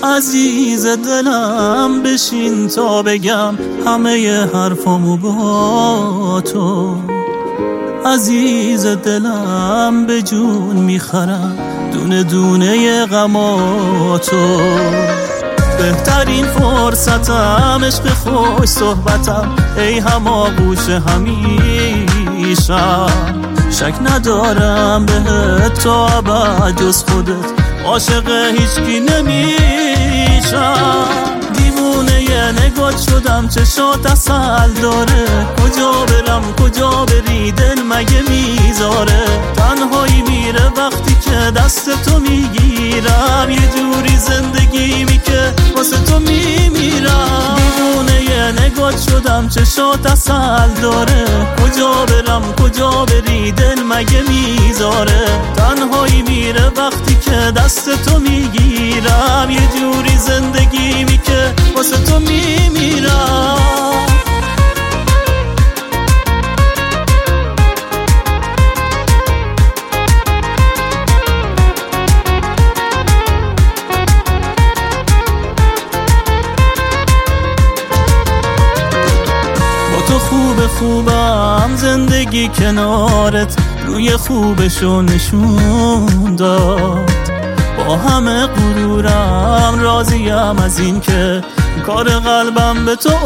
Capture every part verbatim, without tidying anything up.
عزیز دلم بشین تا بگم همه حرفامو با تو. عزیز دلم به جون میخرم دونه دونه غماتو. بهترین فرصتم عشق خوش صحبتم، ای هماغوش همیشم. شک ندارم بهت تا ابد جز خودت عاشق هیچکی نمیشم. دیوونه ی نگات شدم چشات اصل داره، کجا برم کجا بری دل مگه میذاره. تنهایی میره وقتی که دست تو میگیرم، یه جوری زندگی می که واسه تو میمیرم. دیوونه ی نگات شدم چشات اصل داره، کجا برم کجا بری دل مگه میذاره. تنهایی میره وقتی که دست تو میگیرم، یه جوری زندگی می که واسه تو میمیرم. تو خوب خوبم زندگی کنارت روی خوبشو نشون داد. با همه غرورم راضیم از این که کار قلبم به تو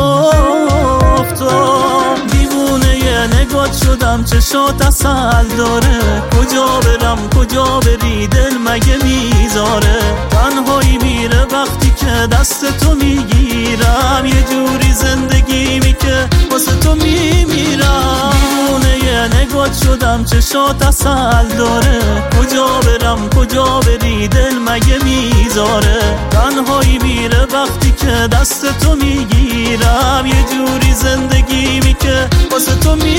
افتاد. دیوونه ی نگات شدم چشات اصل داره، کجا برم کجا بری دل مگه میذاره. تنهایی میره وقتی که دست تو میگیرم، یه جوری زندگی می که واسه تو میمیرم. دیوونه ی نگات شدم چشات اصل داره، کجا برم کجا بری دل مگه میذاره. تنهایی میره وقتی که دست تو میگیرم، یه جوری زندگی می که واسه تو میمیرم.